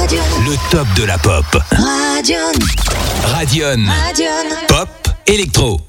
Le top de la pop. Radion. Pop électro.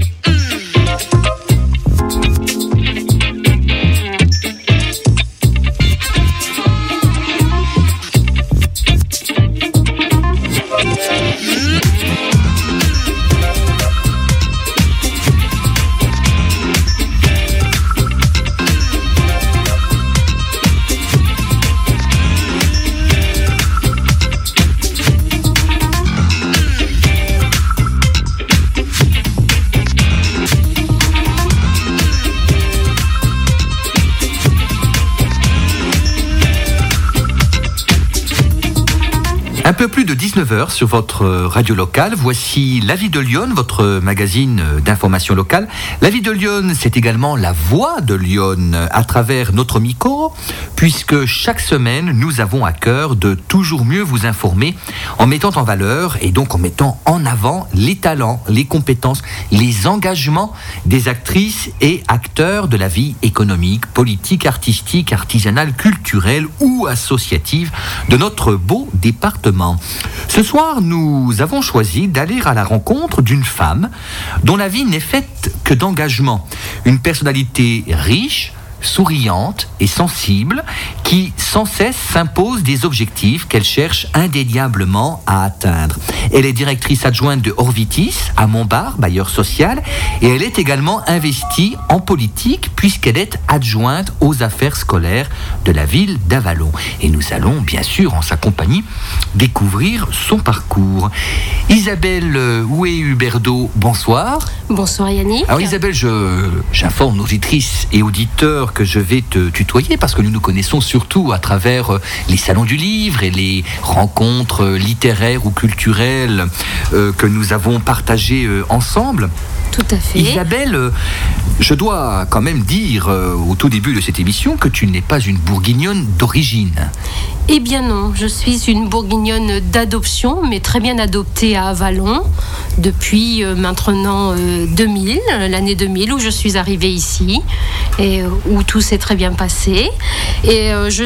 Un peu plus de 19h sur votre radio locale, voici La Vie de Lyon, votre magazine d'information locale. La Vie de Lyon, c'est également la voix de Lyon à travers notre micro, puisque chaque semaine, nous avons à cœur de toujours mieux vous informer en mettant en valeur et donc en mettant en avant les talents, les compétences, les engagements des actrices et acteurs de la vie économique, politique, artistique, artisanale, culturelle ou associative de notre beau département. Ce soir, nous avons choisi d'aller à la rencontre d'une femme dont la vie n'est faite que d'engagement. Une personnalité riche, souriante et sensible qui sans cesse s'impose des objectifs qu'elle cherche indéniablement à atteindre. Elle est directrice adjointe de Orvitis à Montbard, bailleur social, et elle est également investie en politique puisqu'elle est adjointe aux affaires scolaires de la ville d'Avallon. Et nous allons bien sûr en sa compagnie découvrir son parcours. Isabelle Houé-Huberdeau, bonsoir. Bonsoir Yannick. Alors Isabelle, j'informe nos auditrices et auditeurs que je vais te tutoyer parce que nous nous connaissons surtout à travers les salons du livre et les rencontres littéraires ou culturelles que nous avons partagées ensemble. Tout à fait. Isabelle, je dois quand même dire au tout début de cette émission que tu n'es pas une bourguignonne d'origine. Eh bien non, je suis une bourguignonne d'adoption, mais très bien adoptée à Avallon depuis maintenant 2000, l'année 2000 où je suis arrivée ici et où tout s'est très bien passé. Et je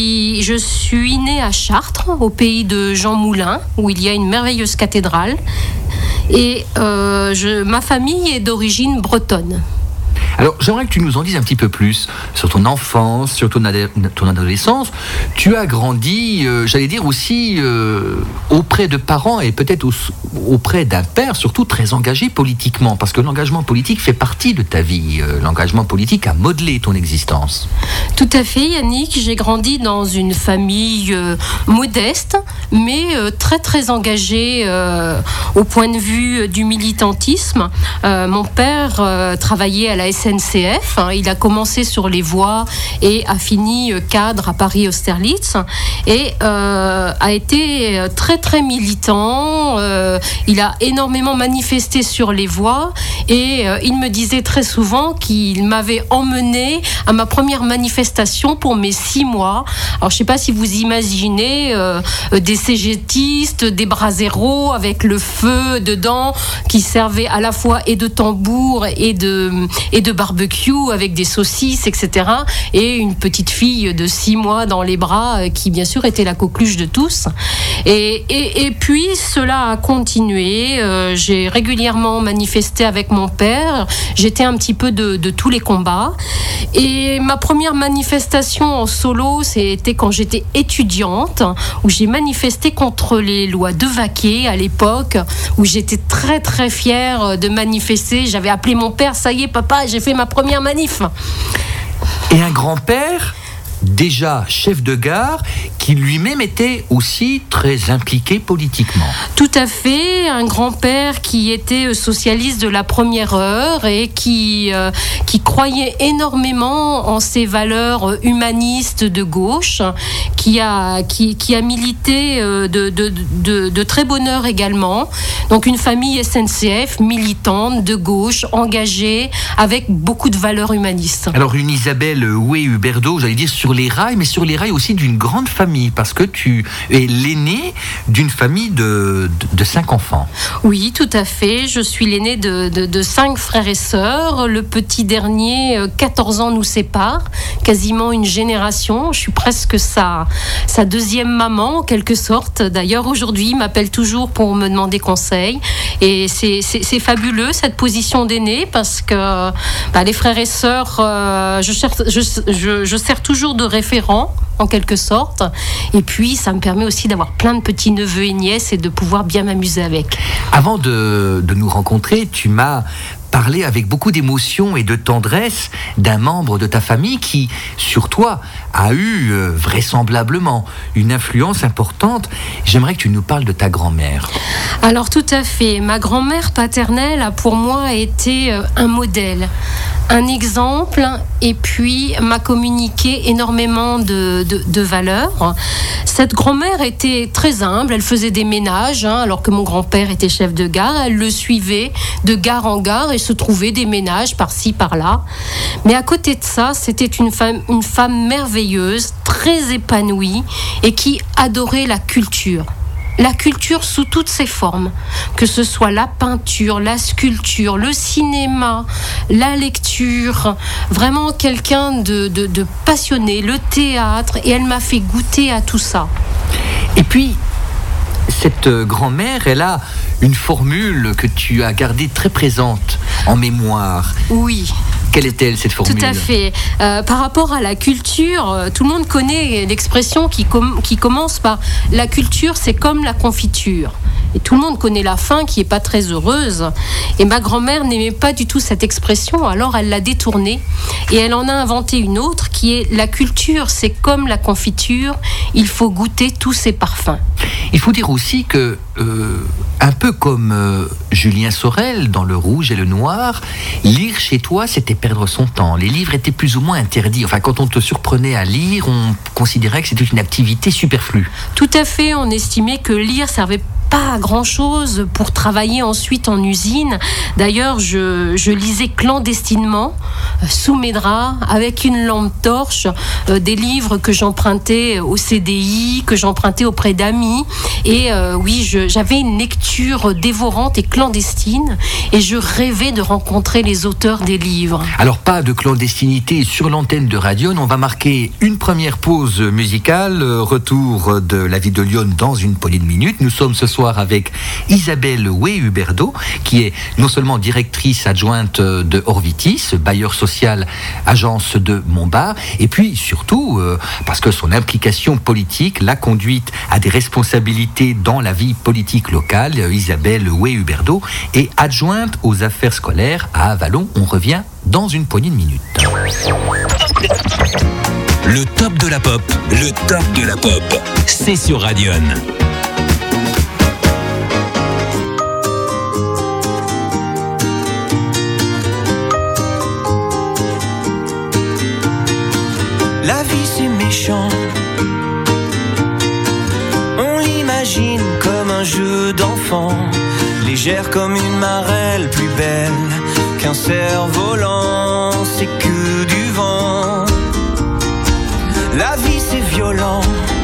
suis née à Chartres, au pays de Jean Moulin, où il y a une merveilleuse cathédrale. Et ma famille est d'origine bretonne. Alors, j'aimerais que tu nous en dises un petit peu plus sur ton enfance, sur ton adolescence. Tu as grandi, j'allais dire aussi, auprès de parents et peut-être auprès d'un père, surtout très engagé politiquement, parce que l'engagement politique fait partie de ta vie. L'engagement politique a modelé ton existence. Tout à fait, Yannick. J'ai grandi dans une famille modeste, mais très très engagée au point de vue du militantisme. Mon père travaillait à la SNCF, il a commencé sur les voies et a fini cadre à Paris-Austerlitz et a été très très militant. Il a énormément manifesté sur les voies et il me disait très souvent qu'il m'avait emmené à ma première manifestation pour mes 6 mois. Alors je ne sais pas si vous imaginez des cégétistes, des braseros avec le feu dedans qui servaient à la fois et de tambour et de barbecue avec des saucisses, etc. Et une petite fille de 6 mois dans les bras qui, bien sûr, était la coqueluche de tous. Et puis, cela a continué. J'ai régulièrement manifesté avec mon père. J'étais un petit peu de tous les combats. Et ma première manifestation en solo, c'était quand j'étais étudiante, où j'ai manifesté contre les lois de Vaquet à l'époque, où j'étais très, très fière de manifester. J'avais appelé mon père, ça y est, papa, j'ai fait ma première manif. Et un grand-père, déjà chef de gare, qui lui-même était aussi très impliqué politiquement. Tout à fait, un grand-père qui était socialiste de la première heure et qui croyait énormément en ses valeurs humanistes de gauche, qui a milité de très bonne heure également. Donc une famille SNCF militante, de gauche, engagée, avec beaucoup de valeurs humanistes. Alors une Isabelle Houé-Huberdeau, j'allais dire sur les rails, mais sur les rails aussi d'une grande famille famille, parce que tu es l'aîné d'une famille de 5 enfants. Oui, tout à fait. Je suis l'aîné de 5 frères et sœurs. Le petit dernier, 14 ans nous sépare, quasiment une génération. Je suis presque sa deuxième maman, en quelque sorte. D'ailleurs, aujourd'hui, il m'appelle toujours pour me demander conseil. Et c'est fabuleux, cette position d'aîné, parce que les frères et sœurs, je sers toujours de référent, en quelque sorte. Et puis, ça me permet aussi d'avoir plein de petits neveux et nièces et de pouvoir bien m'amuser avec. Avant de nous rencontrer, tu m'as parlé avec beaucoup d'émotion et de tendresse d'un membre de ta famille qui, sur toi, a eu vraisemblablement une influence importante. J'aimerais que tu nous parles de ta grand-mère. Alors, tout à fait. Ma grand-mère paternelle a pour moi été un modèle, un exemple, et puis m'a communiqué énormément de valeurs. Cette grand-mère était très humble, elle faisait des ménages, alors que mon grand-père était chef de gare. Elle le suivait de gare en gare et se trouvait des ménages par-ci, par-là. Mais à côté de ça, c'était une femme merveilleuse, très épanouie et qui adorait la culture. La culture sous toutes ses formes, que ce soit la peinture, la sculpture, le cinéma, la lecture, vraiment quelqu'un de passionné, le théâtre, et elle m'a fait goûter à tout ça. Et puis, cette grand-mère, elle a une formule que tu as gardée très présente en mémoire. Oui. Quelle est-elle, cette formule ? Tout à fait. Par rapport à la culture, tout le monde connaît l'expression qui commence par « la culture, c'est comme la confiture ». Et tout le monde connaît la fin qui n'est pas très heureuse. Et ma grand-mère n'aimait pas du tout cette expression, alors elle l'a détournée. Et elle en a inventé une autre qui est « la culture, c'est comme la confiture, il faut goûter tous ses parfums ». Il faut dire aussi que, un peu comme Julien Sorel dans Le Rouge et le Noir, lire chez toi, c'était perdre son temps. Les livres étaient plus ou moins interdits. Enfin, quand on te surprenait à lire, on considérait que c'était une activité superflue. Tout à fait, on estimait que lire servait pas grand-chose pour travailler ensuite en usine. D'ailleurs, je lisais clandestinement, sous mes draps, avec une lampe torche, des livres que j'empruntais au CDI, que j'empruntais auprès d'amis. Et oui, j'avais une lecture dévorante et clandestine, et je rêvais de rencontrer les auteurs des livres. Alors, pas de clandestinité sur l'antenne de Radion. On va marquer une première pause musicale. Retour de la vie de Lyon dans une poignée de minutes. Nous sommes ce soir avec Isabelle Way-Huberdeau, qui est non seulement directrice adjointe de Orvitis, bailleur social, agence de Montbard, et puis surtout, parce que son implication politique l'a conduite à des responsabilités dans la vie politique locale. Isabelle Way-Huberdeau est adjointe aux affaires scolaires à Avallon. On revient dans une poignée de minutes. Le top de la pop, le top de la pop, c'est sur Radion. La vie c'est méchant, on l'imagine comme un jeu d'enfant, légère comme une marelle, plus belle qu'un cerf-volant, c'est que du vent. La vie c'est violent,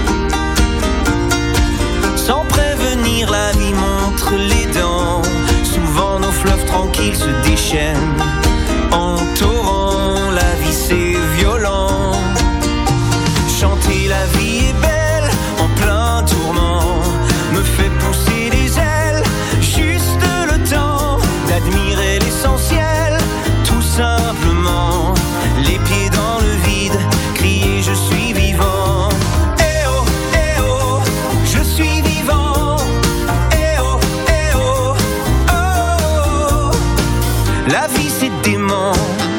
sans prévenir la vie montre les dents, souvent nos fleuves tranquilles se déchaînent en torrent, la vie c'est violent. Chanter la vie est belle en plein tourment, me fait pousser des ailes, juste le temps d'admirer l'essentiel, tout simplement, les pieds dans le vide, crier je suis vivant. Eh oh, je suis vivant. Eh oh, oh, la vie c'est dément.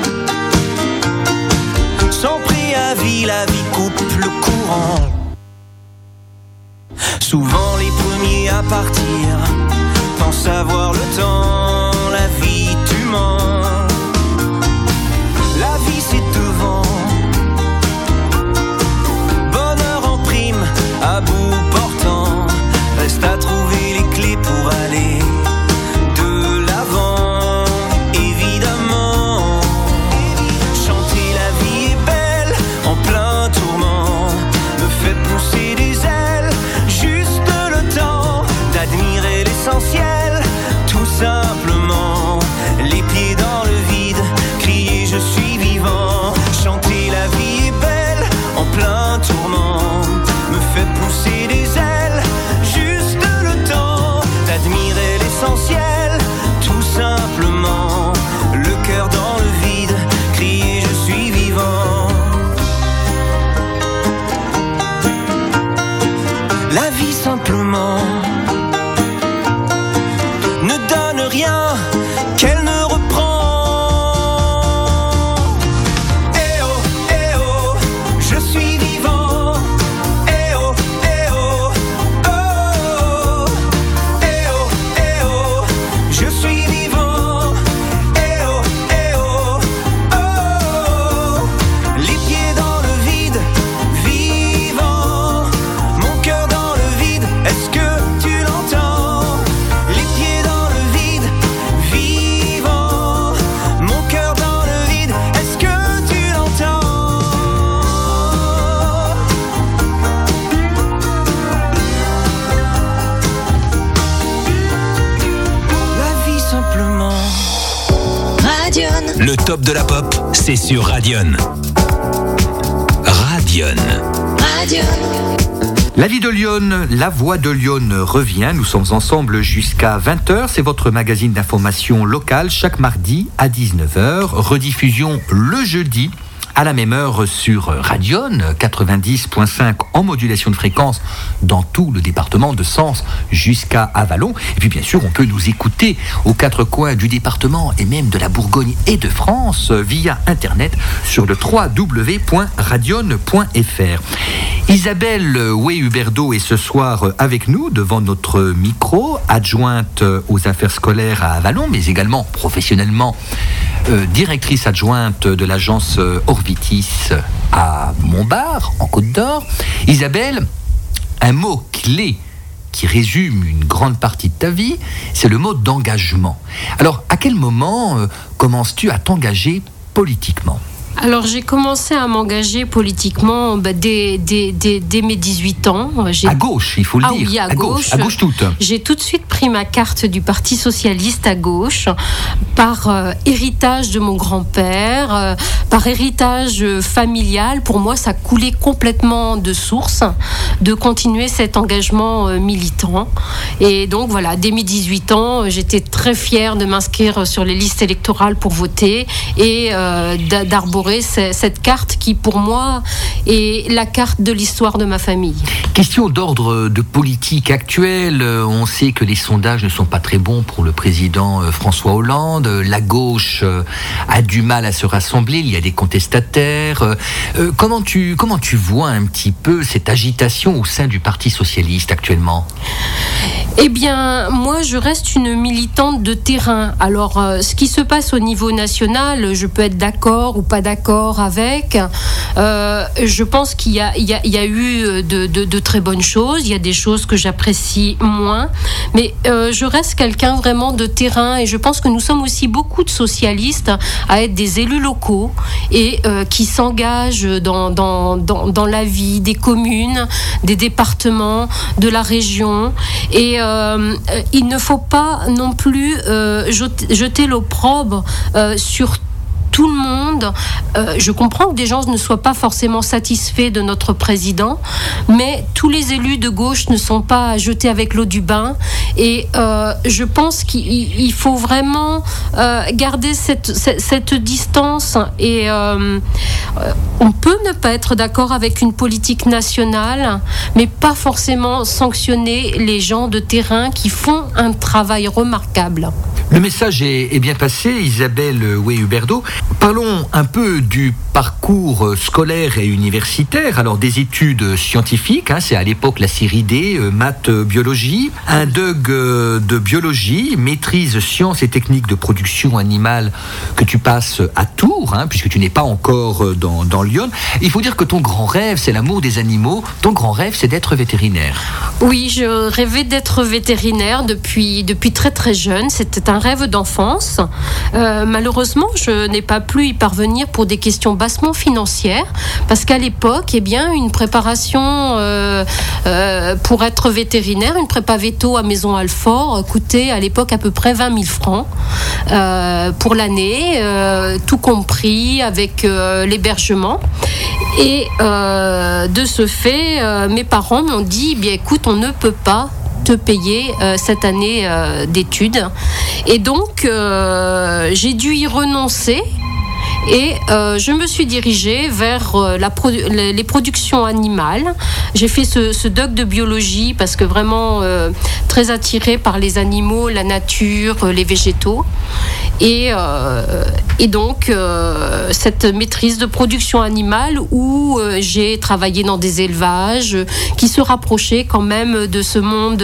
Sans préavis, la vie coupe le courant. Souvent les premiers à partir pensent avoir le temps. La vie tu mens. La vie c'est devant. Bonheur en prime, à bout portant. Reste à trouver les clés pour aller de l'avant. Évidemment, chanter la vie est belle en plein tourment, me fait pousser des la vie simplement ne donne rien qu'elle ne reprend. Eh oh, je suis vivant. Eh oh, oh, oh. Eh oh, je suis vivant. Eh oh, oh. Les pieds dans le vide, vivant. Mon cœur dans le vide, est-ce que tu l'entends? Les pieds dans le vide, vivant. Mon cœur dans le vide, est-ce que tu l'entends? La vie simplement. Radion. Le top de la pop, c'est sur Radion. Radion. Radion. La vie de Lyon, la voix de Lyon revient. Nous sommes ensemble jusqu'à 20h. C'est votre magazine d'information locale chaque mardi à 19h. Rediffusion le jeudi à la même heure sur Radion 90.5 en modulation de fréquence dans tout le département de Sens jusqu'à Avallon. Et puis bien sûr, on peut nous écouter aux quatre coins du département et même de la Bourgogne et de France via Internet sur le www.radion.fr. Isabelle Huberdeau est ce soir avec nous devant notre micro, adjointe aux affaires scolaires à Avallon, mais également professionnellement directrice adjointe de l'agence Orvitis à Montbard, en Côte d'Or. Isabelle, un mot clé qui résume une grande partie de ta vie, c'est le mot d'engagement. Alors, à quel moment commences-tu à t'engager politiquement ? Alors j'ai commencé à m'engager politiquement dès mes 18 ans. À gauche, il faut le dire. Oui, à gauche. À gauche toute. J'ai tout de suite pris ma carte du Parti Socialiste à gauche, par héritage de mon grand-père, par héritage familial. Pour moi, ça coulait complètement de source de continuer cet engagement militant. Et donc voilà, dès mes 18 ans, j'étais très fière de m'inscrire sur les listes électorales pour voter et d'arborer cette carte qui, pour moi, est la carte de l'histoire de ma famille. Question d'ordre de politique actuelle. On sait que les sondages ne sont pas très bons pour le président François Hollande. La gauche a du mal à se rassembler. Il y a des contestataires. Comment tu vois un petit peu cette agitation au sein du Parti Socialiste actuellement ? Eh bien, moi, je reste une militante de terrain. Alors, ce qui se passe au niveau national, je peux être d'accord ou pas d'accord avec. Je pense qu'il y a eu de très bonnes choses. Il y a des choses que j'apprécie moins. Mais je reste quelqu'un vraiment de terrain. Et je pense que nous sommes aussi beaucoup de socialistes à être des élus locaux et qui s'engagent dans la vie des communes, des départements, de la région. Et il ne faut pas non plus jeter l'opprobre sur tout le monde. Je comprends que des gens ne soient pas forcément satisfaits de notre président, mais tous les élus de gauche ne sont pas jetés avec l'eau du bain. Et je pense qu'il faut vraiment garder cette distance. Et on peut ne pas être d'accord avec une politique nationale, mais pas forcément sanctionner les gens de terrain qui font un travail remarquable. Le message est bien passé, Isabelle Huberdeau. Parlons un peu du parcours scolaire et universitaire. Alors, des études scientifiques, c'est à l'époque la série D, maths, biologie, un DUG de biologie, maîtrise sciences et techniques de production animale que tu passes à Tours, puisque tu n'es pas encore dans Lyon. Il faut dire que ton grand rêve, c'est l'amour des animaux. Ton grand rêve, c'est d'être vétérinaire. Oui, je rêvais d'être vétérinaire depuis très très jeune. C'était un rêve d'enfance. Malheureusement, je n'ai pas pu y parvenir pour des questions bassement financières, parce qu'à l'époque, une préparation pour être vétérinaire, une prépa véto à Maison-Alfort coûtait à l'époque à peu près 20 000 francs pour l'année, tout compris avec l'hébergement. Et de ce fait, mes parents m'ont dit, écoute, on ne peut pas te payer cette année d'études. Et donc, j'ai dû y renoncer. Et je me suis dirigée vers les productions animales. J'ai fait ce doc de biologie parce que vraiment très attirée par les animaux, la nature, les végétaux. Et donc cette maîtrise de production animale où j'ai travaillé dans des élevages qui se rapprochaient quand même de ce monde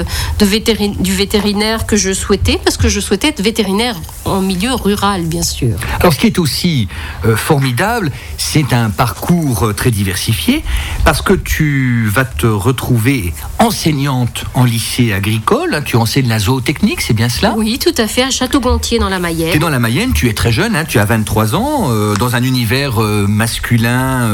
du vétérinaire que je souhaitais, parce que je souhaitais être vétérinaire en milieu rural, bien sûr. Alors ce qui est aussi formidable, c'est un parcours très diversifié, parce que tu vas te retrouver enseignante en lycée agricole, tu enseignes la zootechnique, c'est bien cela ? Oui, tout à fait, à Château-Gontier dans la Mayenne. Tu es dans la Mayenne, tu es très jeune, tu as 23 ans, dans un univers masculin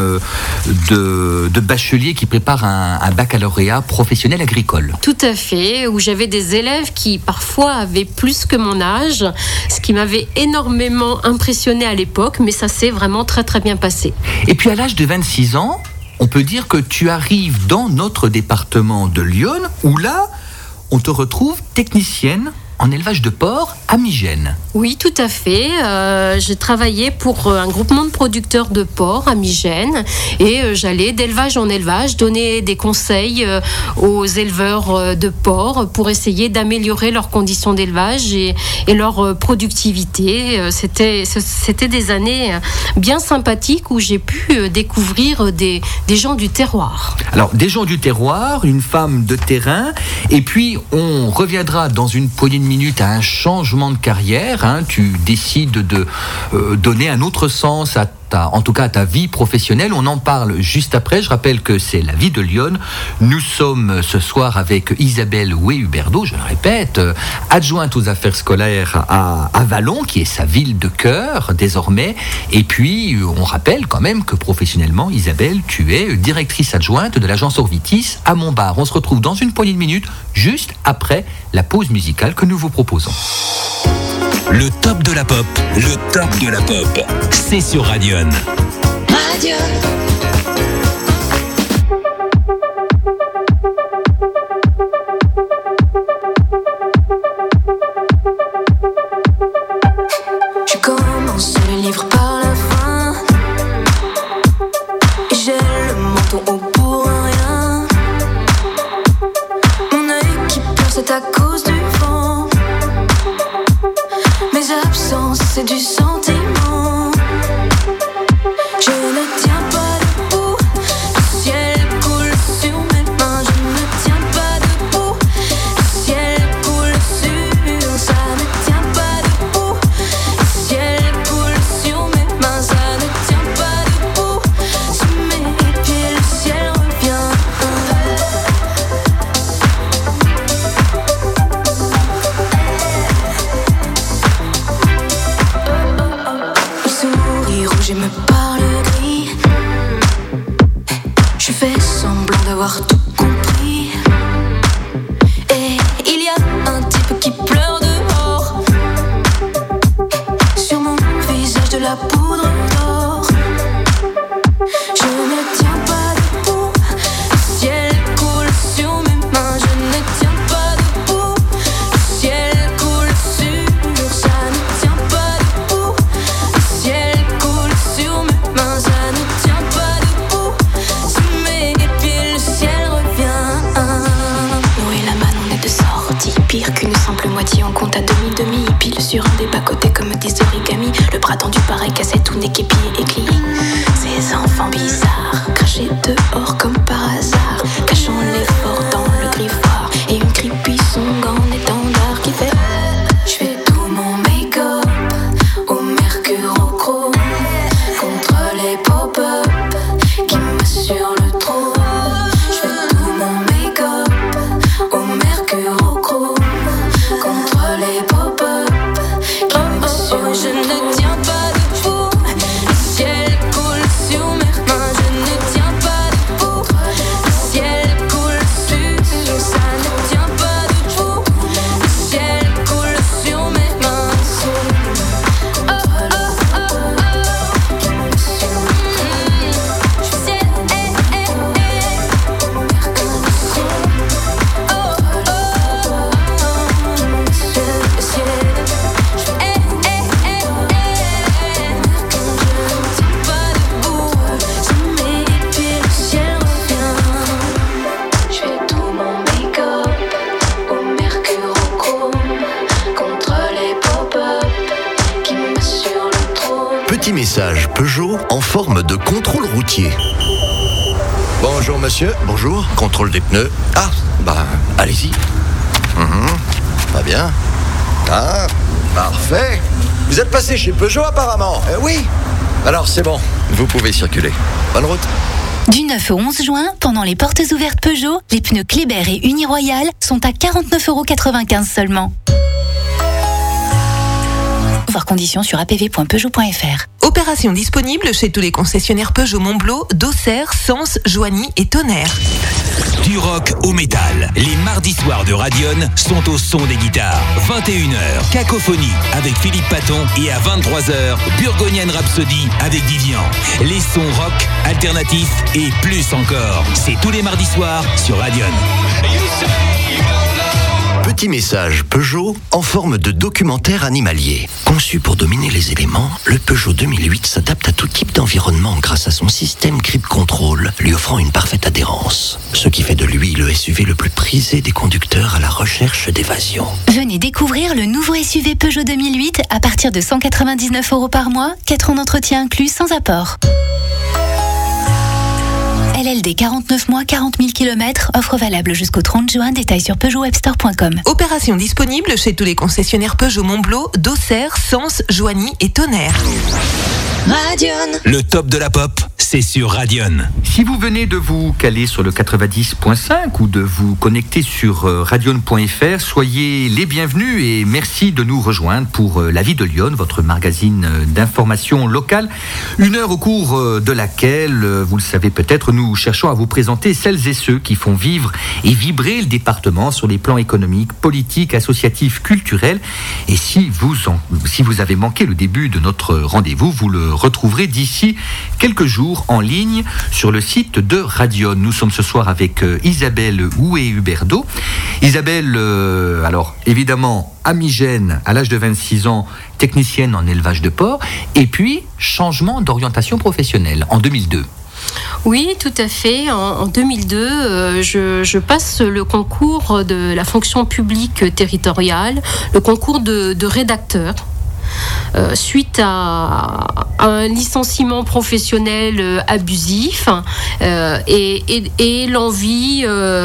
de bachelier qui prépare un baccalauréat professionnel agricole. Tout à fait, où j'avais des élèves qui parfois avaient plus que mon âge, ce qui m'avait énormément impressionné à l'époque, mais ça s'est vraiment très très bien passé. Et puis à l'âge de 26 ans, on peut dire que tu arrives dans notre département de Lyon, où là, on te retrouve technicienne en élevage de porcs à Migène. Oui, tout à fait. J'ai travaillé pour un groupement de producteurs de porcs à Migène et j'allais d'élevage en élevage donner des conseils aux éleveurs de porcs pour essayer d'améliorer leurs conditions d'élevage et leur productivité. C'était des années bien sympathiques où j'ai pu découvrir des gens du terroir. Alors, des gens du terroir, une femme de terrain, et puis on reviendra dans une poignée de minutes à un changement de carrière. Tu décides de donner un autre sens en tout cas à ta vie professionnelle. On en parle juste après. Je rappelle que c'est La Vie de Lyon. Nous sommes ce soir avec Isabelle Houet-Huberdeau, je le répète, adjointe aux affaires scolaires à Vallon, qui est sa ville de cœur désormais. Et puis, on rappelle quand même que professionnellement, Isabelle, tu es directrice adjointe de l'agence Orvitis à Montbard. On se retrouve dans une poignée de minutes, juste après la pause musicale que nous vous proposons. Le top de la pop, le top de la pop, c'est sur Radion. Radion. Je commence le livre par la fin et j'ai le menton haut pour rien. Mon œil qui pleure, c'est à cause du vent. Mes absences, c'est du sentiment. Je ne tiens pas debout, le ciel coule sur mes mains. Je ne tiens pas debout, le ciel coule sur. Ça ne tient pas debout, le ciel coule sur mes mains. Ça ne tient pas debout, sous mes pieds le ciel revient. Il sourit rouge et me parle gris. Je fais semblant d'avoir tout compris. Et il y a un type qui pleure dehors. Sur mon visage de la poudre d'or. Je ne tiens pas debout, le ciel coule sur mes mains. Je ne tiens pas debout, le ciel coule sur. Ça ne tient pas debout, le ciel coule sur mes mains. Ça ne tient pas debout, sous mes pieds le ciel revient. Nous et la manne on est de sortie, pire qu'une simple moitié, on compte à demi-demi. Pile sur un des bas-côtés comme des origamis. Le bras tendu pareil cassé, tout n'est qu'épié et clié. Ces enfants bizarres, crachés dehors comme par hasard, cachant l'effort dans le griffoir. Et une creepy song en étendard qui fait. Je fais tout mon make-up au mercurochrome contre les pop-up qui m'assurent le trône. Je fais tout mon make-up au mercurochrome contre les pop-up qui m'assurent. Je ne tiens pas debout, le ciel coule sur mes mains. Je message Peugeot en forme de contrôle routier. Bonjour monsieur. Bonjour. Contrôle des pneus. Ah, allez-y. Pas bien. Ah, parfait. Vous êtes passé chez Peugeot apparemment. Oui. Alors c'est bon, vous pouvez circuler. Bonne route. Du 9 au 11 juin, pendant les portes ouvertes Peugeot, les pneus Kléber et Uniroyal sont à 49,95 € seulement. Voir conditions sur apv.peugeot.fr. Opération disponible chez tous les concessionnaires Peugeot Montblo, d'Auxerre, Sens, Joigny et Tonnerre. Du rock au métal, les mardis soirs de Radion sont au son des guitares. 21h, Cacophonie avec Philippe Paton et à 23h, Burgondian Rhapsody avec Vivian. Les sons rock, alternatifs et plus encore. C'est tous les mardis soirs sur Radion. Petit message Peugeot en forme de documentaire animalier. Conçu pour dominer les éléments, le Peugeot 2008 s'adapte à tout type d'environnement grâce à son système Grip Control, lui offrant une parfaite adhérence. Ce qui fait de lui le SUV le plus prisé des conducteurs à la recherche d'évasion. Venez découvrir le nouveau SUV Peugeot 2008 à partir de 199 € par mois, 4 ans d'entretien inclus sans apport. LLD 49 mois, 40 000 km, offre valable jusqu'au 30 juin, détails sur PeugeotWebstore.com. Opération disponible chez tous les concessionnaires Peugeot Montblo, d'Auxerre, Sens, Joigny et Tonnerre. Radion. Le top de la pop, c'est sur Radion. Si vous venez de vous caler sur le 90.5 ou de vous connecter sur radion.fr, soyez les bienvenus et merci de nous rejoindre pour La Vie de Lyon, votre magazine d'information locale. Une heure au cours de laquelle, vous le savez peut-être, nous cherchons à vous présenter celles et ceux qui font vivre et vibrer le département sur les plans économiques, politiques, associatifs, culturels. Et si vous avez manqué le début de notre rendez-vous, vous le retrouverez d'ici quelques jours en ligne sur le site de Radion. Nous sommes ce soir avec Isabelle Houé-Huberdeau. Isabelle, alors évidemment amigène à l'âge de 26 ans, technicienne en élevage de porc, et puis changement d'orientation professionnelle en 2002. Oui, tout à fait. En 2002, je passe le concours de la fonction publique territoriale, le concours de rédacteur. Suite à un licenciement professionnel abusif et l'envie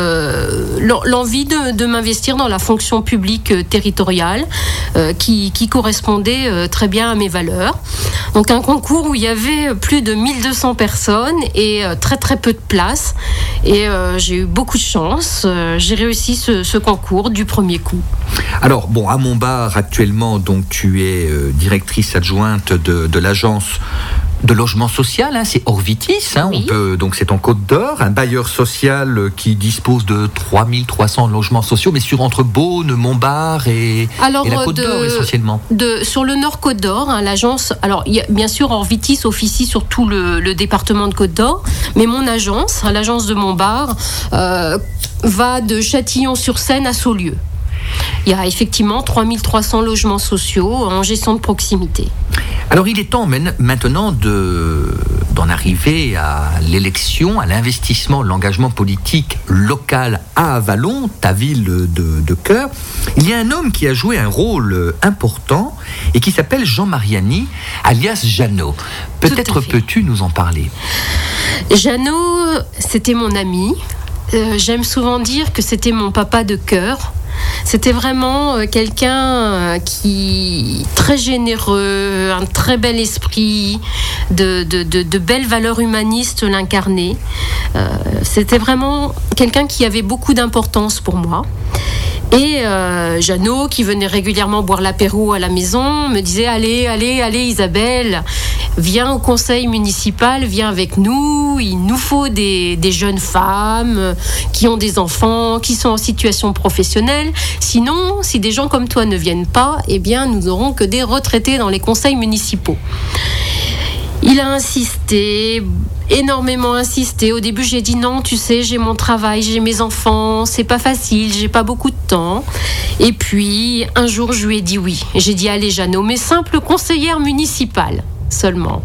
de m'investir dans la fonction publique territoriale qui correspondait très bien à mes valeurs. Donc un concours où il y avait plus de 1200 personnes et très très peu de place. Et j'ai eu beaucoup de chance. J'ai réussi ce concours du premier coup. Alors, bon, à Montbard, actuellement, donc, tu es directrice adjointe de l'agence de logement social, hein, c'est Orvitis, hein, Oui. Donc c'est en Côte d'Or, un bailleur social qui dispose de 3300 logements sociaux, mais entre Beaune, Montbard et la Côte d'Or essentiellement. Sur le Nord Côte d'Or, hein, l'agence, alors il y a, bien sûr Orvitis officie sur tout le département de Côte d'Or, mais mon agence, hein, l'agence de Montbard, va de Châtillon-sur-Seine à Saulieu. Il y a effectivement 3300 logements sociaux en gestion de proximité. Alors il est temps maintenant d'en arriver à l'élection, à l'investissement, l'engagement politique local à Avallon, ta ville de cœur. Il y a un homme qui a joué un rôle important et qui s'appelle Jean Mariani, alias Jeannot. Peut-être peux-tu nous en parler ? Jeannot, c'était mon ami. J'aime souvent dire que c'était mon papa de cœur. C'était vraiment quelqu'un qui très généreux, un très bel esprit, de belles valeurs humanistes l'incarnait. C'était vraiment quelqu'un qui avait beaucoup d'importance pour moi. Et Jeannot, qui venait régulièrement boire l'apéro à la maison, me disait allez Isabelle, viens au conseil municipal, viens avec nous, il nous faut des jeunes femmes qui ont des enfants, qui sont en situation professionnelle. Sinon, si des gens comme toi ne viennent pas, eh bien nous n'aurons que des retraités dans les conseils municipaux. Il a insisté, énormément insisté. Au début, j'ai dit non, tu sais, j'ai mon travail, j'ai mes enfants, c'est pas facile, j'ai pas beaucoup de temps. Et puis, un jour, je lui ai dit oui. J'ai dit, allez, Jeannot, mais simple conseillère municipale seulement.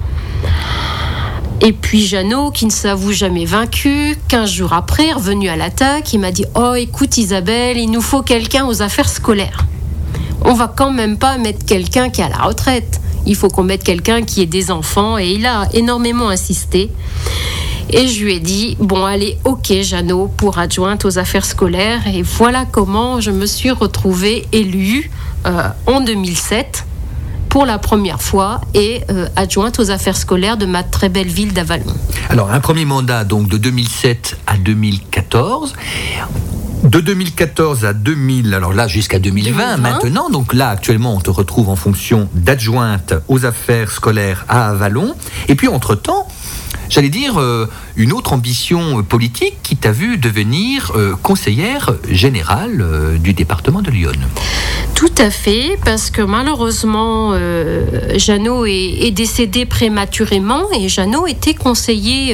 Et puis Jeannot, qui ne s'avoue jamais vaincu, 15 jours après, revenu à l'attaque, il m'a dit, oh, écoute Isabelle, il nous faut quelqu'un aux affaires scolaires. On va quand même pas mettre quelqu'un qui est à la retraite. il faut qu'on mette quelqu'un qui ait des enfants. Et il a énormément insisté. Et je lui ai dit, bon allez, ok Jeannot, pour adjointe aux affaires scolaires. Et voilà comment je me suis retrouvée élue en 2007 pour la première fois et adjointe aux affaires scolaires de ma très belle ville d'Avallon. Alors un premier mandat donc de 2007 à 2014. De 2014 à 2000, alors là jusqu'à 2020 maintenant, donc là actuellement on te retrouve en fonction d'adjointe aux affaires scolaires à Avallon. Et puis entre-temps, j'allais dire, une autre ambition politique qui t'a vu devenir conseillère générale du département de l'Yonne. Tout à fait, parce que malheureusement, Jeannot est décédé prématurément et Jeannot était conseiller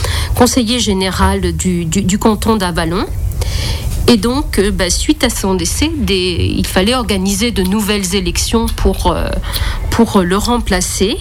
général du canton d'Avallon. Et donc, suite à son décès, il fallait organiser de nouvelles élections pour le remplacer.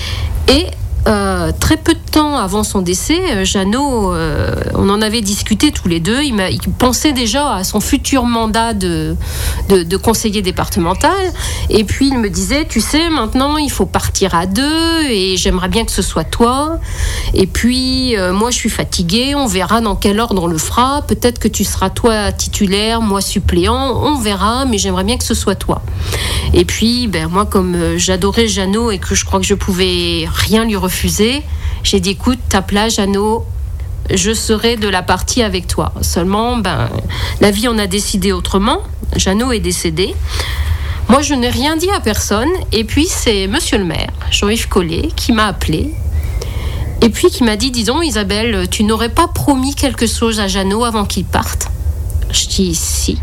Et très peu de temps avant son décès, Jeannot, on en avait discuté tous les deux. Il pensait déjà à son futur mandat de conseiller départemental. Et puis il me disait, tu sais, maintenant il faut partir à deux et j'aimerais bien que ce soit toi. Et puis moi je suis fatiguée, on verra dans quel ordre on le fera. Peut-être que tu seras toi titulaire, moi suppléant, on verra, mais j'aimerais bien que ce soit toi. Et puis moi comme j'adorais Jeannot et que je crois que je pouvais rien lui refuser, j'ai dit écoute, ta place Jeannot, je serai de la partie avec toi. Seulement, la vie en a décidé autrement. Jeannot est décédé. Moi, je n'ai rien dit à personne. Et puis, c'est monsieur le maire, Jean-Yves Collet, qui m'a appelé. Et puis, qui m'a dit, dis donc, Isabelle, tu n'aurais pas promis quelque chose à Jeannot avant qu'il parte? Je dis, si.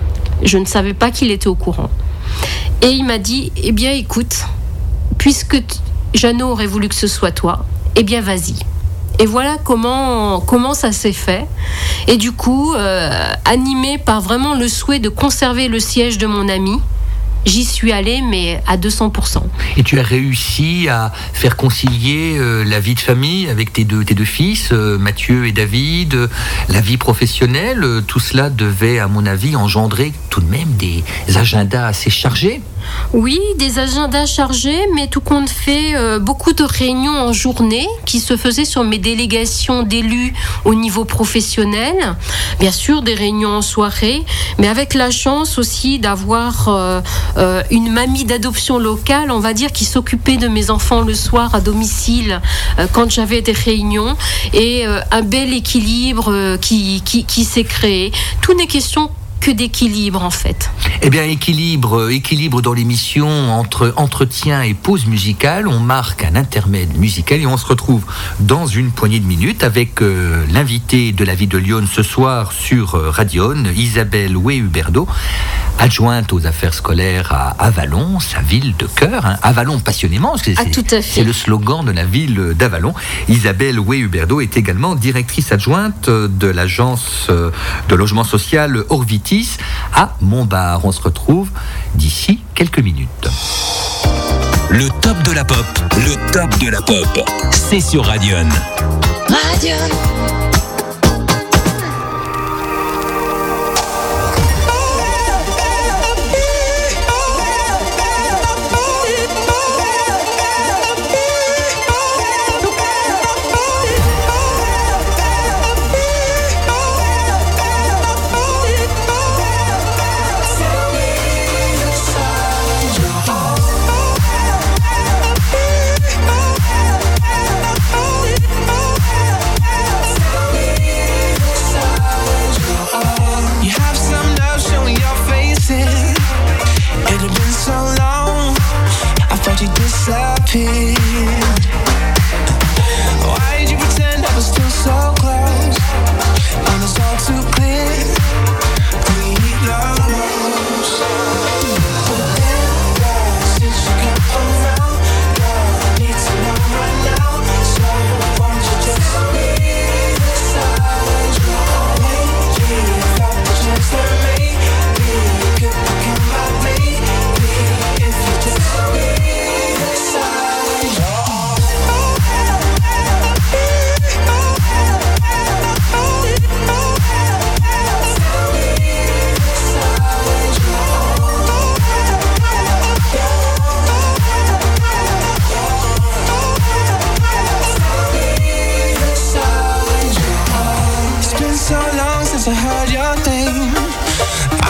Je ne savais pas qu'il était au courant. Et il m'a dit, eh bien, écoute, puisque Jeannot aurait voulu que ce soit toi, eh bien, vas-y. Et voilà comment ça s'est fait. Et du coup, animée par vraiment le souhait de conserver le siège de mon ami, j'y suis allée, mais à 200%. Et tu as réussi à faire concilier la vie de famille avec tes deux fils, Mathieu et David, la vie professionnelle. Tout cela devait, à mon avis, engendrer tout de même des agendas assez chargés. Oui, des agendas chargés, mais tout compte fait, beaucoup de réunions en journée qui se faisaient sur mes délégations d'élus au niveau professionnel. Bien sûr, des réunions en soirée, mais avec la chance aussi d'avoir une mamie d'adoption locale, on va dire, qui s'occupait de mes enfants le soir à domicile quand j'avais des réunions, et un bel équilibre qui s'est créé. Tout n'est question que d'équilibre en fait. Eh bien, équilibre dans l'émission entre entretien et pause musicale. On marque un intermède musical et on se retrouve dans une poignée de minutes avec l'invitée de la ville de Lyon ce soir sur Radion, Isabelle Way-Huberdeau, adjointe aux affaires scolaires à Avallon, sa ville de cœur. Avallon passionnément, parce que c'est le slogan de la ville d'Avallon. Isabelle Way-Huberdeau est également directrice adjointe de l'agence de logement social Orvitis à Montbard. On se retrouve d'ici quelques minutes. Le top de la pop, le top de la pop, c'est sur Radion. Radion.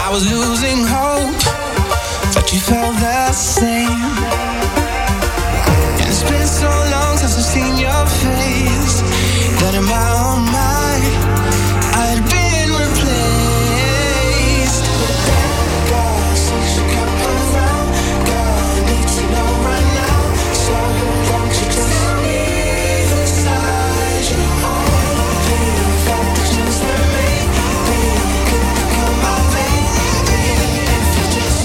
I was losing hope, but you felt the same. And it's been so long since I've seen your face that in my own mind I had been replaced. God, since you come around, God, I need to know right now. So won't you just tell me inside you? Without the chance that maybe you could become my baby if you just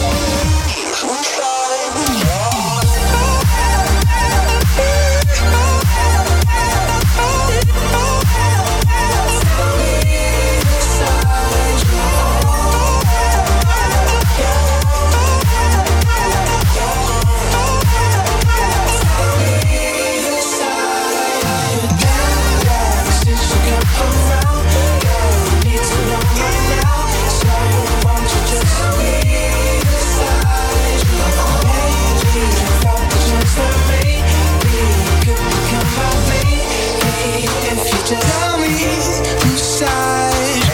tell me inside.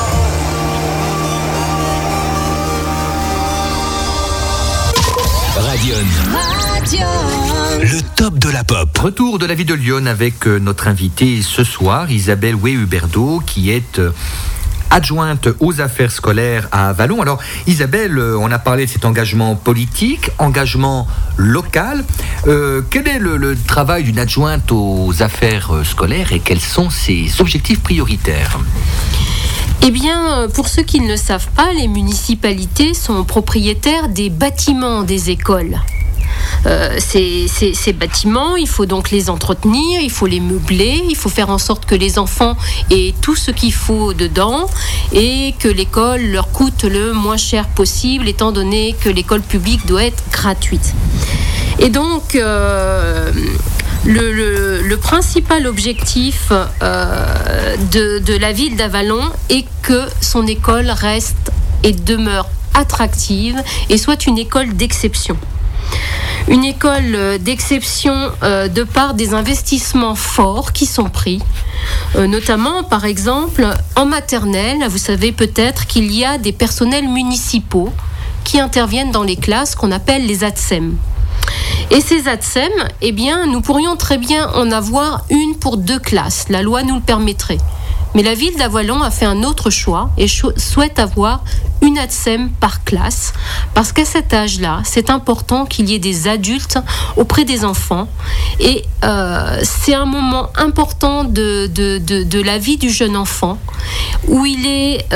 Radion. Le top de la pop. Retour de la vie de Lyon avec notre invitée ce soir, Isabelle Huberdeau, qui est adjointe aux affaires scolaires à Avallon. Alors Isabelle, on a parlé de cet engagement politique, engagement local. Quel est le travail d'une adjointe aux affaires scolaires et quels sont ses objectifs prioritaires ? Eh bien, pour ceux qui ne le savent pas, les municipalités sont propriétaires des bâtiments des écoles. Ces bâtiments, il faut donc les entretenir, il faut les meubler, il faut faire en sorte que les enfants aient tout ce qu'il faut dedans et que l'école leur coûte le moins cher possible, étant donné que l'école publique doit être gratuite. Et donc, le principal objectif de la ville d'Avallon est que son école reste et demeure attractive et soit une école d'exception. Une école d'exception de par des investissements forts qui sont pris, notamment par exemple en maternelle. Vous savez peut-être qu'il y a des personnels municipaux qui interviennent dans les classes qu'on appelle les ATSEM. Et ces ATSEM, eh bien, nous pourrions très bien en avoir une pour 2 classes. La loi nous le permettrait. Mais la ville d'Avallon a fait un autre choix et souhaite avoir une ATSEM par classe parce qu'à cet âge-là, c'est important qu'il y ait des adultes auprès des enfants et c'est un moment important de la vie du jeune enfant où il est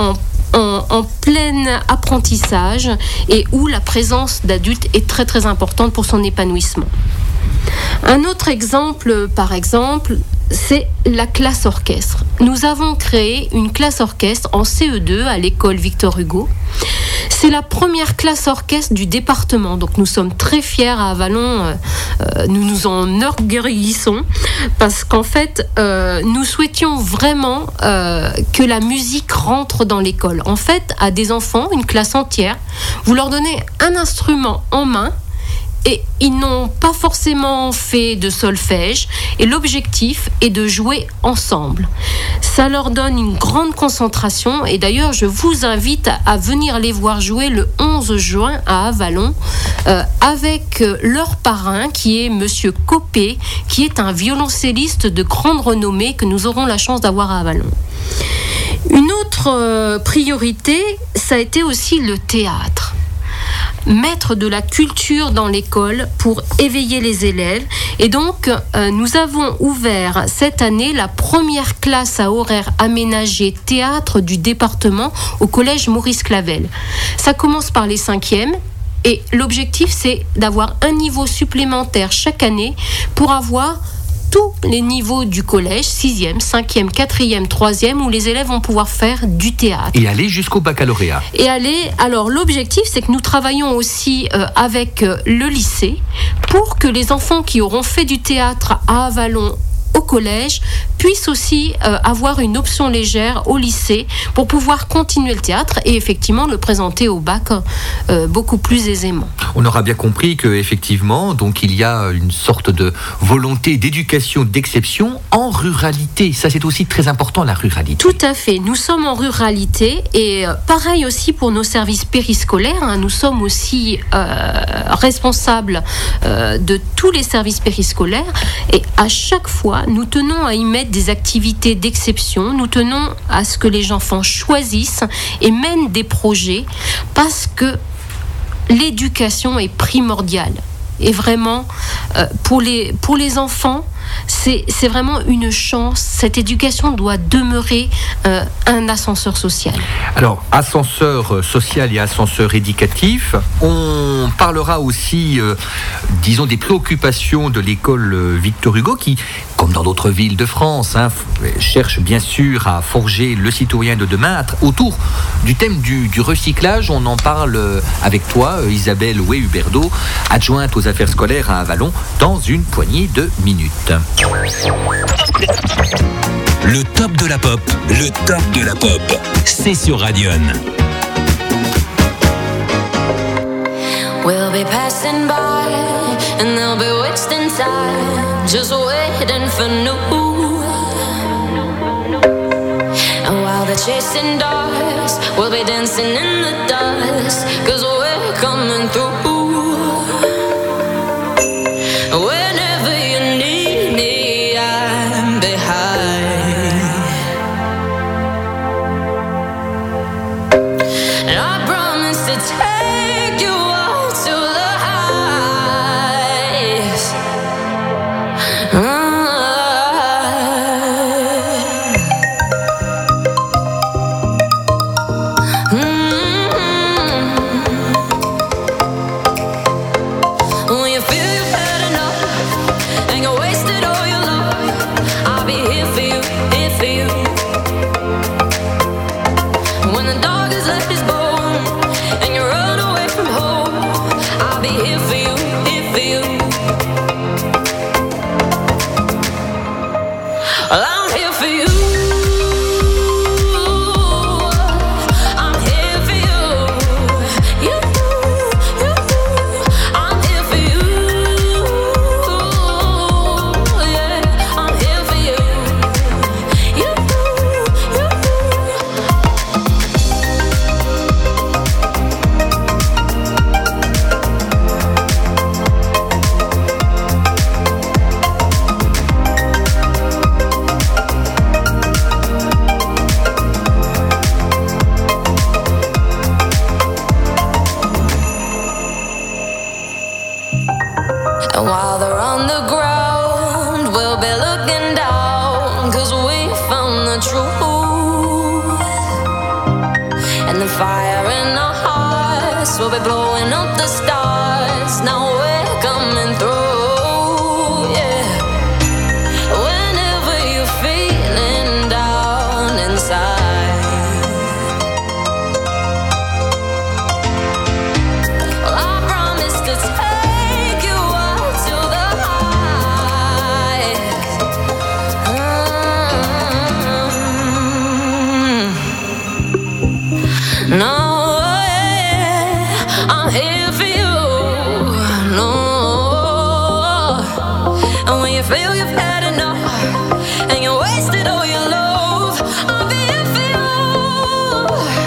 en plein apprentissage et où la présence d'adultes est très très importante pour son épanouissement. Un autre exemple, par exemple, c'est la classe orchestre. Nous avons créé une classe orchestre en CE2 à l'école Victor Hugo. C'est la première classe orchestre du département, donc nous sommes très fiers à Avallon, nous nous en enorgueillissons parce qu'en fait, nous souhaitions vraiment que la musique rentre dans l'école. En fait, à des enfants, une classe entière, vous leur donnez un instrument en main, et ils n'ont pas forcément fait de solfège et l'objectif est de jouer ensemble. Ça leur donne une grande concentration et d'ailleurs je vous invite à venir les voir jouer le 11 juin à Avallon avec leur parrain qui est Monsieur Copé, qui est un violoncelliste de grande renommée que nous aurons la chance d'avoir à Avallon. Une autre priorité, ça a été aussi le théâtre. Mettre de la culture dans l'école pour éveiller les élèves. Et donc, nous avons ouvert cette année la première classe à horaire aménagé théâtre du département au collège Maurice Clavel. Ça commence par les 5e et l'objectif, c'est d'avoir un niveau supplémentaire chaque année pour avoir tous les niveaux du collège, 6e, 5e, 4e, 3e, où les élèves vont pouvoir faire du théâtre. Et aller jusqu'au baccalauréat. Alors l'objectif, c'est que nous travaillons aussi avec le lycée pour que les enfants qui auront fait du théâtre à Avallon au collège puissent aussi avoir une option légère au lycée pour pouvoir continuer le théâtre et effectivement le présenter au bac beaucoup plus aisément. On aura bien compris que effectivement, donc il y a une sorte de volonté d'éducation d'exception en ruralité. Ça, c'est aussi très important, la ruralité. Tout à fait. Nous sommes en ruralité et pareil aussi pour nos services périscolaires. Hein, nous sommes aussi responsables de tous les services périscolaires et à chaque fois, nous tenons à y mettre des activités d'exception. Nous tenons à ce que les enfants choisissent et mènent des projets parce que l'éducation est primordiale. Et vraiment, pour les enfants, c'est vraiment une chance. Cette éducation doit demeurer un ascenseur social. Alors, ascenseur social et ascenseur éducatif, on parlera aussi, disons, des préoccupations de l'école Victor Hugo qui, comme dans d'autres villes de France, cherche bien sûr à forger le citoyen de demain autour du thème du recyclage. On en parle avec toi, Isabelle Oué-Huberdeau, adjointe aux affaires scolaires à Avallon, dans une poignée de minutes. Le top de la pop, c'est sur Radion. We'll be passing by and they'll be wasting time, just waiting for new. And while they're chasing dogs, we'll be dancing in the dust, 'cause we're coming through. Whenever you need me, I'm behind. And I promise to take you all to the highs. When you feel you've had enough and you wasted all your love, I'll be here for you, here for you. When the dog has left his bone and you run away from home, I'll be here for you, here for you. Well, I'm here for you. I'm here for you. I'm here for you. Yeah, I'm here for you. And while they're on the ground, we'll be looking down, 'cause we found the truth. And the fire in our hearts will be blowing up the stars. Now we're coming through, yeah. Whenever you're feeling down inside, well, I promise to take you up to the highs. No, yeah, I'm here for you. No, and when you feel you've had enough and you wasted all your love, I'll be here for you.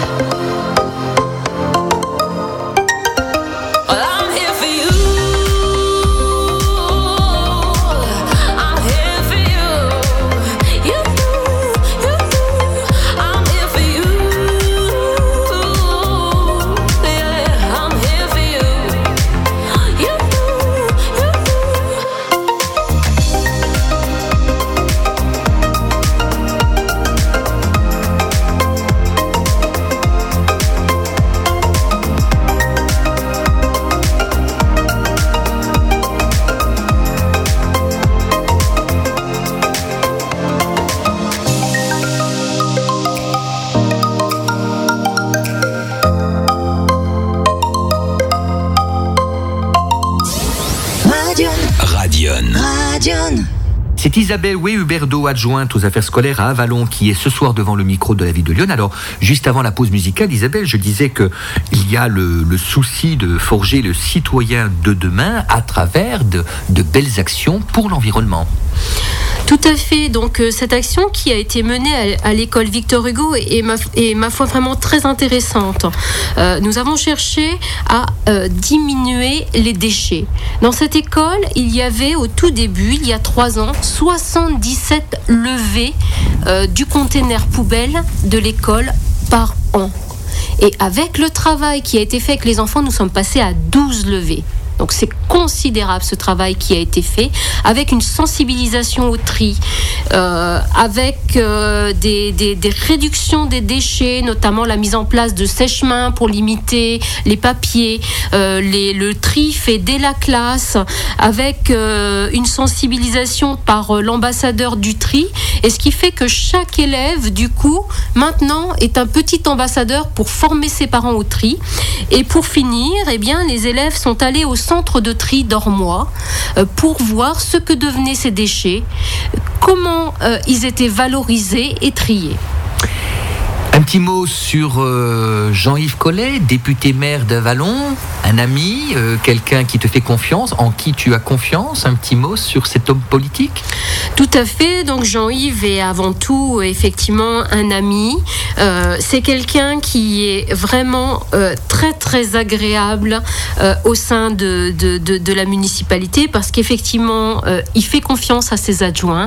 Well, I'm here for you. I'm here for you. I'm here for you. Yeah, I'm here for you. C'est Isabelle Huberdeau, adjointe aux affaires scolaires à Avallon, qui est ce soir devant le micro de la ville de Lyon. Alors, juste avant la pause musicale, Isabelle, je disais qu'il y a le souci de forger le citoyen de demain à travers de belles actions pour l'environnement. Tout à fait. Donc cette action qui a été menée à l'école Victor Hugo est ma foi vraiment très intéressante. Nous avons cherché à diminuer les déchets. Dans cette école, il y avait au tout début, il y a 3 ans, 77 levées du container poubelle de l'école par an. Et avec le travail qui a été fait avec les enfants, nous sommes passés à 12 levées. Donc c'est considérable ce travail qui a été fait, avec une sensibilisation au tri, avec des réductions des déchets, notamment la mise en place de sèche-mains pour limiter les papiers, le tri fait dès la classe, avec une sensibilisation par l'ambassadeur du tri, et ce qui fait que chaque élève, du coup, maintenant est un petit ambassadeur pour former ses parents au tri. Et pour finir, eh bien, les élèves sont allés au centre de tri d'Ormois pour voir ce que devenaient ces déchets, comment ils étaient valorisés et triés. Un petit mot sur Jean-Yves Collet, député maire d'Avallon, un ami, quelqu'un qui te fait confiance, en qui tu as confiance. Un petit mot sur cet homme politique ? Tout à fait. Donc Jean-Yves est avant tout effectivement un ami. C'est quelqu'un qui est vraiment très très agréable au sein de la municipalité, parce qu'effectivement il fait confiance à ses adjoints.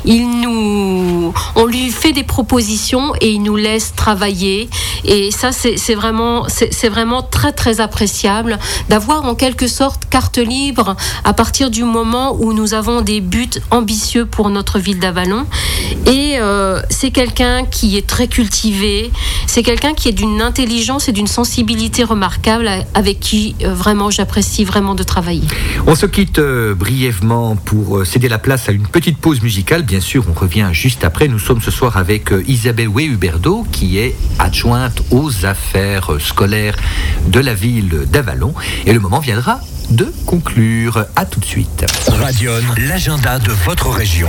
On lui fait des propositions et il nous laisse travailler, et ça c'est vraiment très très appréciable d'avoir en quelque sorte carte libre à partir du moment où nous avons des buts ambitieux pour notre ville d'Avallon. Et c'est quelqu'un qui est très cultivé, c'est quelqu'un qui est d'une intelligence et d'une sensibilité remarquable, avec qui vraiment j'apprécie vraiment de travailler. On se quitte brièvement pour céder la place à une petite pause musicale. Bien sûr, on revient juste après. Nous sommes ce soir avec Isabelle Huberdeau, qui est adjointe aux affaires scolaires de la ville d'Avallon. Et le moment viendra de conclure. À tout de suite. Radion, l'agenda de votre région.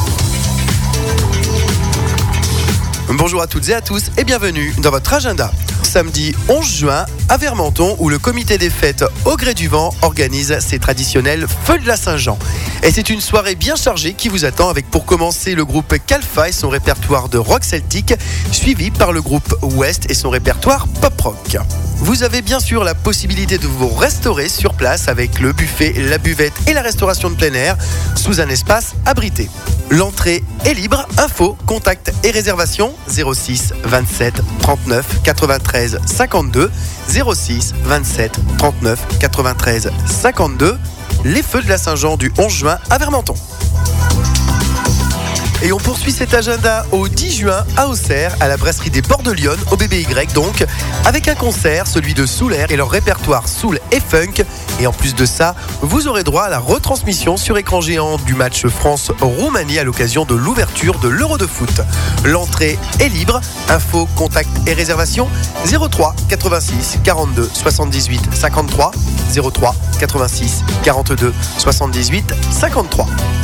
Bonjour à toutes et à tous et bienvenue dans votre agenda. Samedi 11 juin à Vermenton, où le comité des fêtes au gré du vent organise ses traditionnels feux de la Saint-Jean. Et c'est une soirée bien chargée qui vous attend, avec pour commencer le groupe Calfa et son répertoire de rock celtique, suivi par le groupe West et son répertoire pop-rock. Vous avez bien sûr la possibilité de vous restaurer sur place avec le buffet, la buvette et la restauration de plein air sous un espace abrité. L'entrée est libre. Infos, contacts et réservations 06 27 39 93 52 06 27 39 93 52. Les feux de la Saint-Jean du 11 juin à Vermenton. Et on poursuit cet agenda au 10 juin à Auxerre, à la brasserie des Bords de Lyon, au BBY donc, avec un concert, celui de Soulair et leur répertoire soul et funk. Et en plus de ça, vous aurez droit à la retransmission sur écran géant du match France-Roumanie à l'occasion de l'ouverture de l'Euro de foot. L'entrée est libre. Infos, contacts et réservations 03 86 42 78 53 03 86 42 78 53.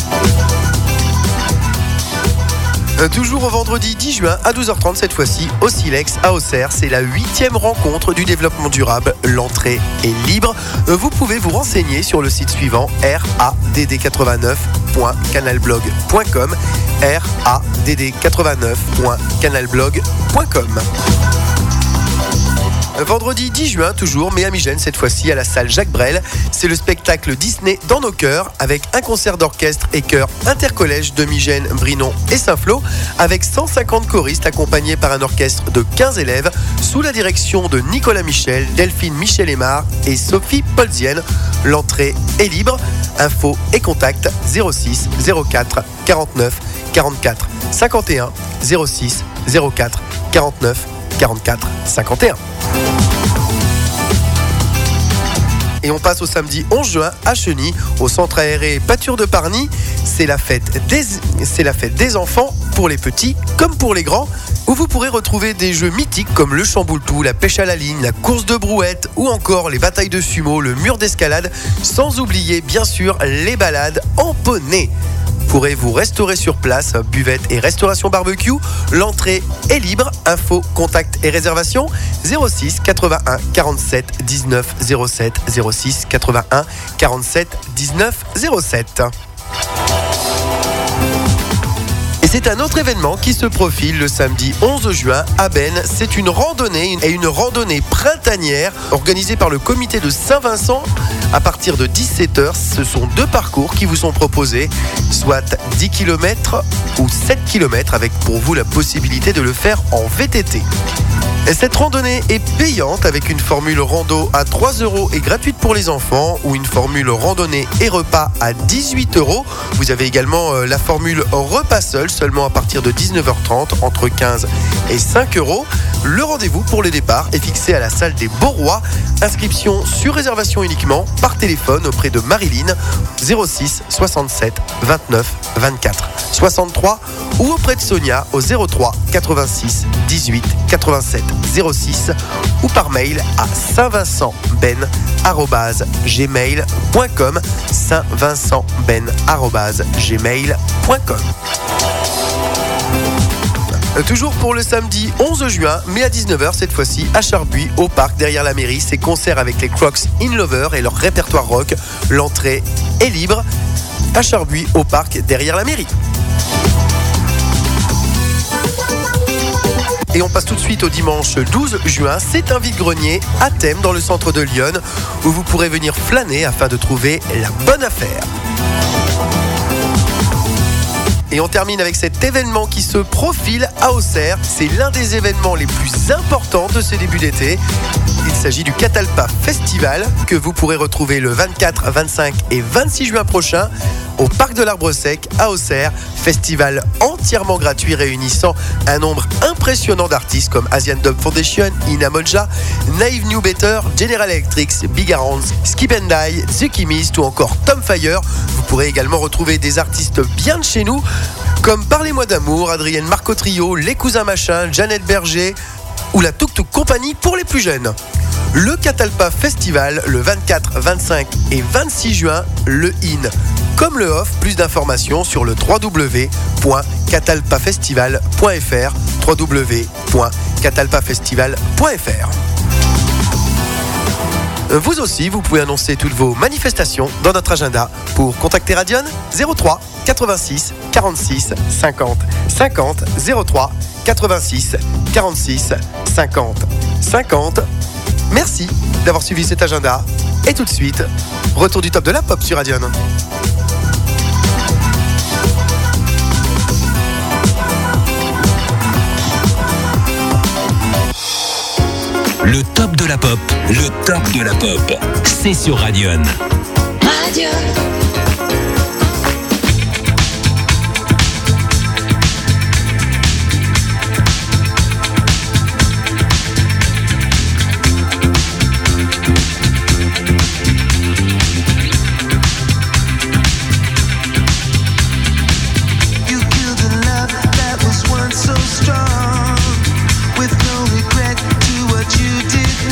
Toujours au vendredi 10 juin à 12h30 cette fois-ci au Silex à Auxerre. C'est la 8e rencontre du développement durable. L'entrée est libre. Vous pouvez vous renseigner sur le site suivant radd89.canalblog.com radd89.canalblog.com. Vendredi 10 juin, toujours, mais à Migène cette fois-ci, à la salle Jacques Brel. C'est le spectacle Disney dans nos cœurs, avec un concert d'orchestre et chœur intercollège de Migène, Brinon et Saint-Flour, avec 150 choristes accompagnés par un orchestre de 15 élèves, sous la direction de Nicolas Michel, Delphine Michel-Aymar et Sophie Polzienne. L'entrée est libre. Infos et contacts 06 04 49 44 51 06 04 49 44 51. Et on passe au samedi 11 juin à Cheny, au centre aéré Pâture de Parny. C'est la fête des enfants, pour les petits comme pour les grands, où vous pourrez retrouver des jeux mythiques comme le chamboule-tout, la pêche à la ligne, la course de brouette ou encore les batailles de sumo, le mur d'escalade, sans oublier bien sûr les balades en poney. pourrez vous restaurer sur place, buvette et restauration barbecue. L'entrée est libre. Info, contact et réservation 06 81 47 19 07 06 81 47 19 07. Et c'est un autre événement qui se profile le samedi 11 juin à Bennes. C'est une randonnée printanière organisée par le comité de Saint-Vincent à partir de 17h. Ce sont 2 parcours qui vous sont proposés, soit 10 km ou 7 km avec pour vous la possibilité de le faire en VTT. Et cette randonnée est payante avec une formule rando à 3 € et gratuite pour les enfants ou une formule randonnée et repas à 18 €. Vous avez également la formule repas seul seulement à partir de 19h30 entre 15 et 5 €. Le rendez-vous pour le départ est fixé à la salle des Beaurois. Inscription sur réservation uniquement par téléphone auprès de Marilyn 06 67 29 24 63 ou auprès de Sonia au 03 86 18 87 06 ou par mail à saintvincentben@gmail.com saintvincentben@gmail.com. Toujours pour le samedi 11 juin, mais à 19h cette fois-ci, à Charbuis, au parc derrière la mairie, c'est concert avec les Crocs In Lover et leur répertoire rock. L'entrée est libre à Charbuis, au parc derrière la mairie. Et on passe tout de suite au dimanche 12 juin. C'est un vide-grenier à thème dans le centre de Lyon où vous pourrez venir flâner afin de trouver la bonne affaire. Et on termine avec cet événement qui se profile à Auxerre. C'est l'un des événements les plus importants de ce début d'été. Il s'agit du Catalpa Festival que vous pourrez retrouver le 24, 25 et 26 juin prochain au Parc de l'Arbre Sec à Auxerre. Festival entièrement gratuit réunissant un nombre impressionnant d'artistes comme Asian Dub Foundation, Ina Monja, Naive New Better, General Electric, Big Arounds, Skip and Die, The Chemist ou encore Tom Fire. Vous pourrez également retrouver des artistes bien de chez nous comme Parlez-moi d'amour, Adrienne Marco Trio, Les Cousins Machin, Jeannette Berger ou la Tuk Tuk Company pour les plus jeunes. Le Catalpa Festival, le 24, 25 et 26 juin, le IN comme le off. Plus d'informations sur le www.catalpafestival.fr www.catalpafestival.fr. Vous aussi, vous pouvez annoncer toutes vos manifestations dans notre agenda. Pour contacter Radion, 03 86 46 50 50 03 86 46 50 50. Merci d'avoir suivi cet agenda. Et tout de suite, retour du top de la pop sur Radion. Le top de la pop, le top de la pop, c'est sur Radion. Radio.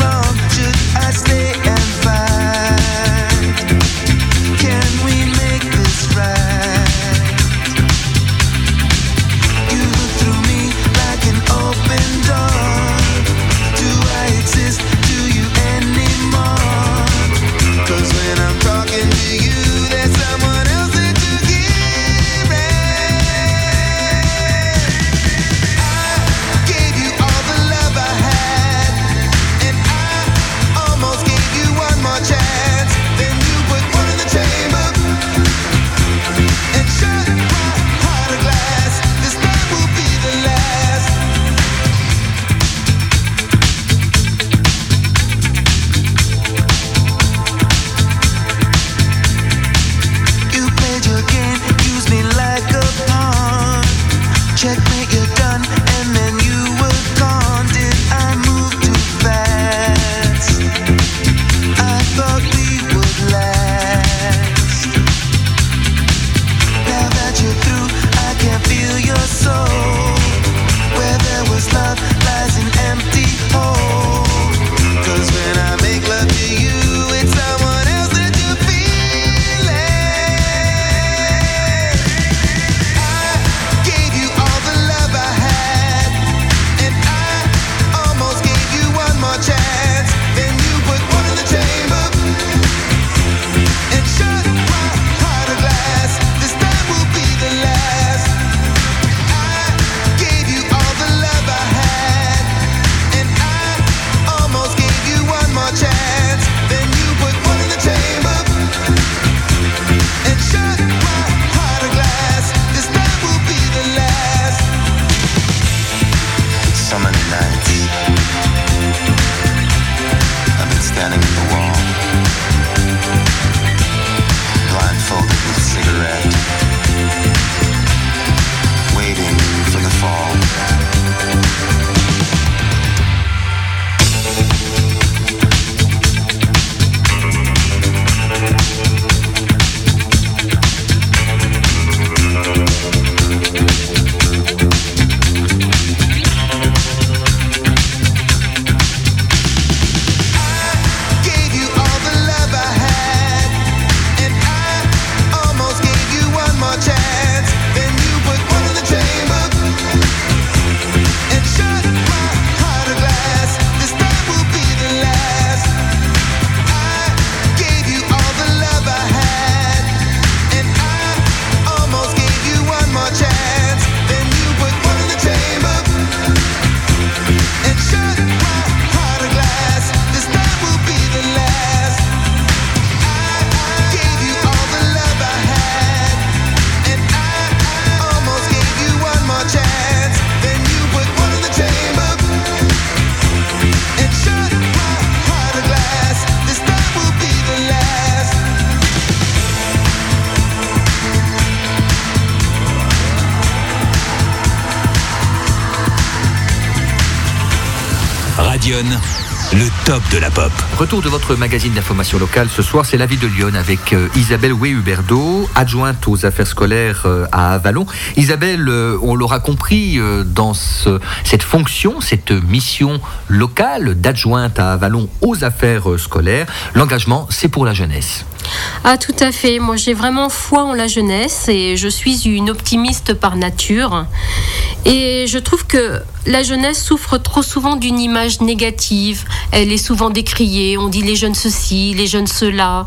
Stay and fight. Can we make Radion, le top de la pop. Retour de votre magazine d'information locale. Ce soir, c'est La Vie de Lyon avec Isabelle Wé-Huberdeau, adjointe aux affaires scolaires à Avallon. Isabelle, on l'aura compris, dans cette fonction, cette mission locale d'adjointe à Avallon aux affaires scolaires, l'engagement, c'est pour la jeunesse. Ah, tout à fait. Moi, j'ai vraiment foi en la jeunesse et je suis une optimiste par nature. Et je trouve que la jeunesse souffre trop souvent d'une image négative. Elle est souvent décriée. On dit les jeunes ceci, les jeunes cela.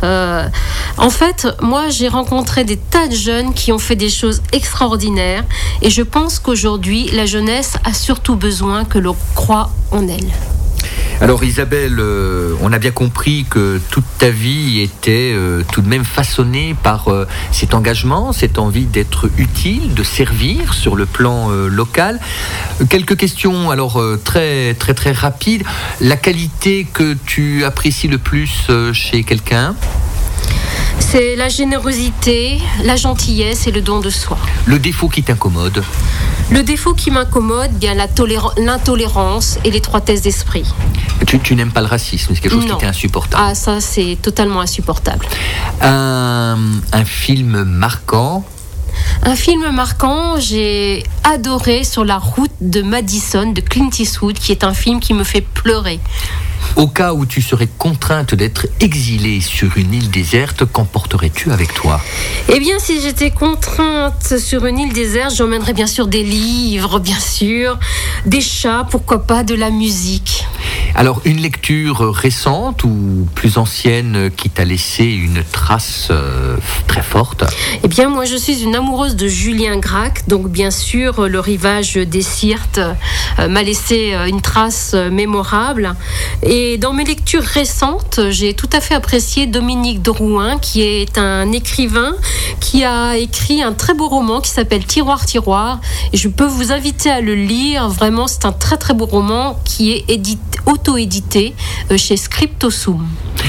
En fait, moi, j'ai rencontré des tas de jeunes qui ont fait des choses extraordinaires. Et je pense qu'aujourd'hui, la jeunesse a surtout besoin que l'on croie en elle. Alors Isabelle, on a bien compris que toute ta vie était tout de même façonnée par cet engagement, cette envie d'être utile, de servir sur le plan local. Quelques questions alors très rapides. La qualité que tu apprécies le plus chez quelqu'un ? C'est la générosité, la gentillesse et le don de soi. Le défaut qui t'incommode ? Le défaut qui m'incommode, bien l'intolérance et l'étroitesse d'esprit. Tu n'aimes pas le racisme, c'est quelque chose qui t'est insupportable. Ah, ça c'est totalement insupportable. Un film marquant ? Un film marquant, j'ai adoré Sur la route de Madison de Clint Eastwood, qui est un film qui me fait pleurer. Au cas où tu serais contrainte d'être exilée sur une île déserte, qu'emporterais-tu avec toi ? Eh bien, si j'étais contrainte sur une île déserte, j'emmènerais bien sûr des livres, bien sûr, des chats, pourquoi pas de la musique. Alors, une lecture récente ou plus ancienne qui t'a laissé une trace très forte ? Eh bien, moi, je suis une amoureuse de Julien Gracq, donc bien sûr, Le Rivage des Syrtes m'a laissé une trace mémorable. Et dans mes lectures récentes, j'ai tout à fait apprécié Dominique Drouin, qui est un écrivain qui a écrit un très beau roman qui s'appelle Tiroir, Tiroir. Et je peux vous inviter à le lire. Vraiment, c'est un très beau roman qui est auto-édité chez Scriptosum.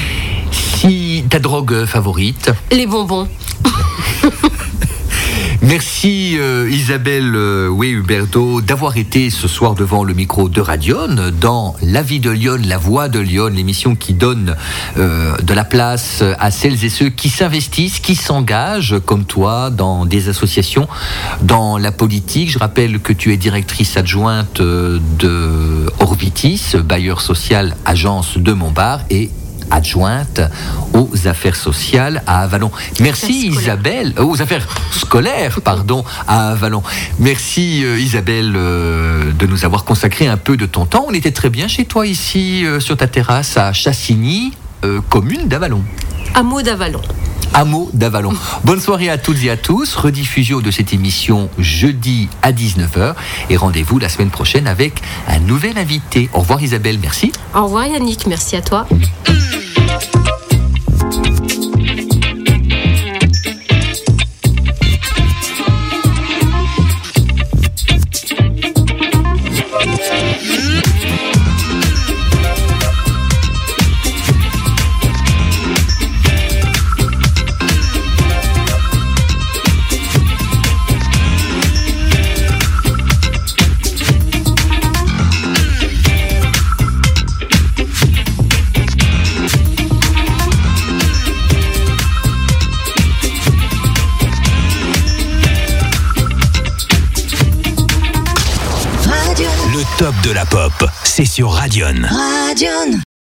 Si ta drogue favorite ? Les bonbons. Merci Isabelle Wé-Huberdeau d'avoir été ce soir devant le micro de Radion dans La Vie de Lyon, la voix de Lyon, l'émission qui donne de la place à celles et ceux qui s'investissent, qui s'engagent comme toi dans des associations, dans la politique. Je rappelle que tu es directrice adjointe de Orbitis, bailleur social, agence de Montbard, et adjointe aux affaires sociales à Avallon. Merci Isabelle, aux affaires scolaires, pardon, à Avallon. Merci Isabelle de nous avoir consacré un peu de ton temps. On était très bien chez toi ici sur ta terrasse à Chassigny, commune d'Avallon. Hameau d'Avallon. Hameau d'Avallon. Bonne soirée à toutes et à tous. Rediffusion de cette émission jeudi à 19h. Et rendez-vous la semaine prochaine avec un nouvel invité. Au revoir Isabelle, merci. Au revoir Yannick, merci à toi. Top de la pop, c'est sur Radion. Radion.